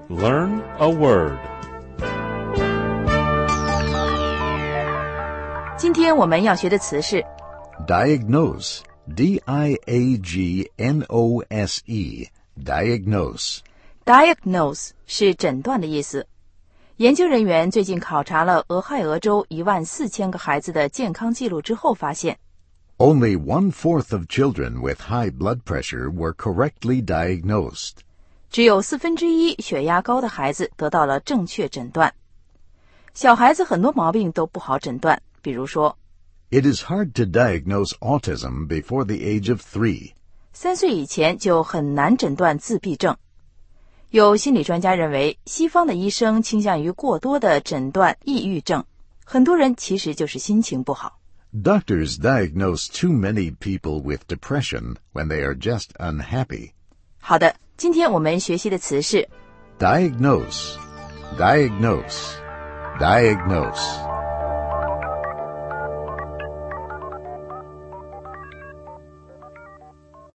Learn a word. 今天我们要学的词是 Diagnose, D-I-A-G-N-O-S-E, diagnose. Diagnose 是诊断的意思。研究人员最近考察了俄亥俄州14000个孩子的健康记录之后发现 Only 1/4 of children with high blood pressure were correctly diagnosed. 只有1/4血压高的孩子得到了正确诊断。小孩子很多毛病都不好诊断，比如说 It is hard to diagnose autism before the age of 3. 3岁以前就很难诊断自闭症。有心理专家认为，西方的医生倾向于过多的诊断抑郁症，很多人其实就是心情不好。 Doctors diagnose too many people with depression when they are just unhappy. 好的，今天我们学习的词是 Diagnose, diagnose, diagnose.